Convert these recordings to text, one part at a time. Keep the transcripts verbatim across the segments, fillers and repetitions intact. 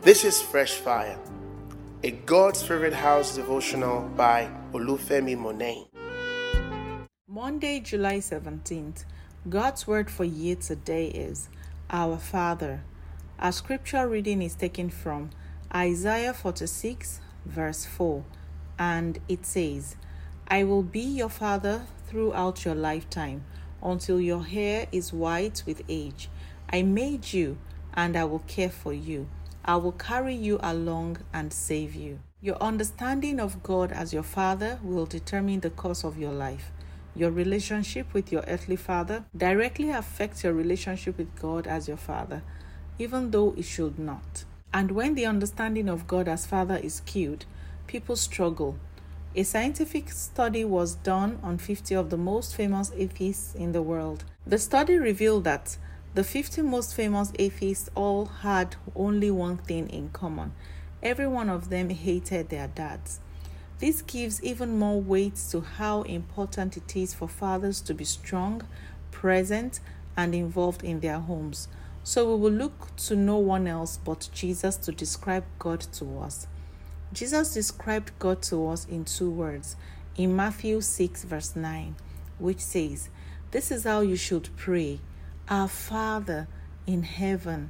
This is Fresh Fire, a God's Favorite House devotional by Olufemi Monet. Monday, July seventeenth. God's word for you today is Our Father. Our scripture reading is taken from Isaiah forty-six, verse four, and it says, I will be your father throughout your lifetime, until your hair is white with age. I made you, and I will care for you. I will carry you along and save you. Your understanding of God as your father will determine the course of your life. Your relationship with your earthly father directly affects your relationship with God as your father, even though it should not. And when the understanding of God as father is skewed, people struggle. A scientific study was done on fifty of the most famous atheists in the world. The study revealed that the fifty most famous atheists all had only one thing in common. Every one of them hated their dads. This gives even more weight to how important it is for fathers to be strong, present, and involved in their homes. So we will look to no one else but Jesus to describe God to us. Jesus described God to us in two words in Matthew six, verse nine, which says, This is how you should pray. Our Father in heaven.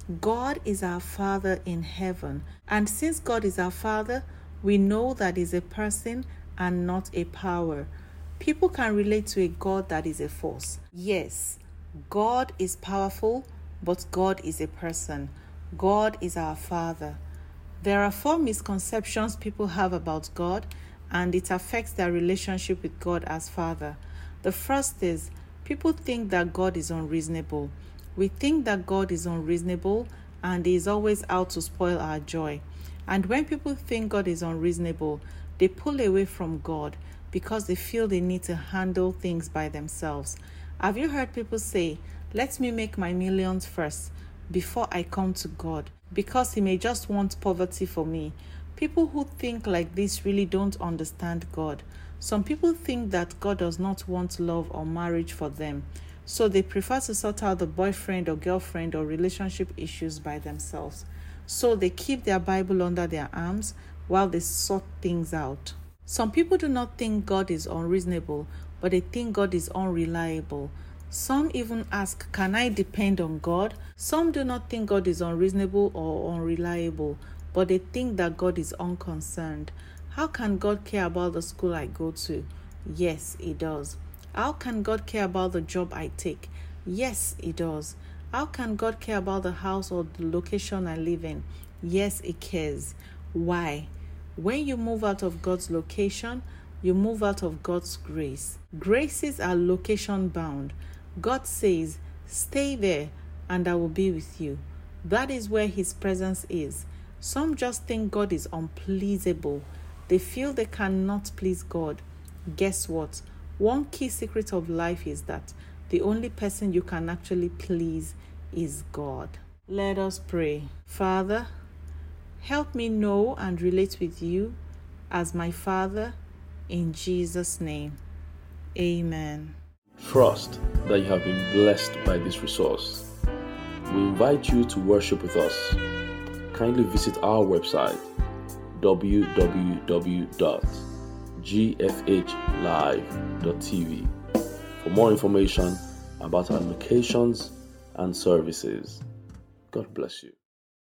God is our Father in heaven. And since God is our Father, we know that is a person and not a power. People can relate to a God that is a force. Yes, God is powerful, but God is a person. God is our Father. There are four misconceptions people have about God, and it affects their relationship with God as Father. The first is, people think that God is unreasonable. We think that God is unreasonable and is always out to spoil our joy. And when people think God is unreasonable, they pull away from God because they feel they need to handle things by themselves. Have you heard people say, let me make my millions first before I come to God, because he may just want poverty for me? People who think like this really don't understand God. Some people think that God does not want love or marriage for them, so they prefer to sort out the boyfriend or girlfriend or relationship issues by themselves. So they keep their Bible under their arms while they sort things out. Some people do not think God is unreasonable, but they think God is unreliable. Some even ask, can I depend on God? Some do not think God is unreasonable or unreliable, but they think that God is unconcerned. How can God care about the school I go to? Yes, he does. How can God care about the job I take? Yes, he does. How can God care about the house or the location I live in? Yes, he cares. Why? When you move out of God's location, you move out of God's grace. Graces are location bound. God says, stay there and I will be with you. That is where his presence is. Some just think God is unpleasable. They feel they cannot please God. Guess what? One key secret of life is that the only person you can actually please is God. Let us pray. Father, help me know and relate with you as my Father, in Jesus' name. Amen. Trust that you have been blessed by this resource. We invite you to worship with us. Kindly visit our website, w w w dot g f h live dot t v, for more information about our locations and services. God bless you.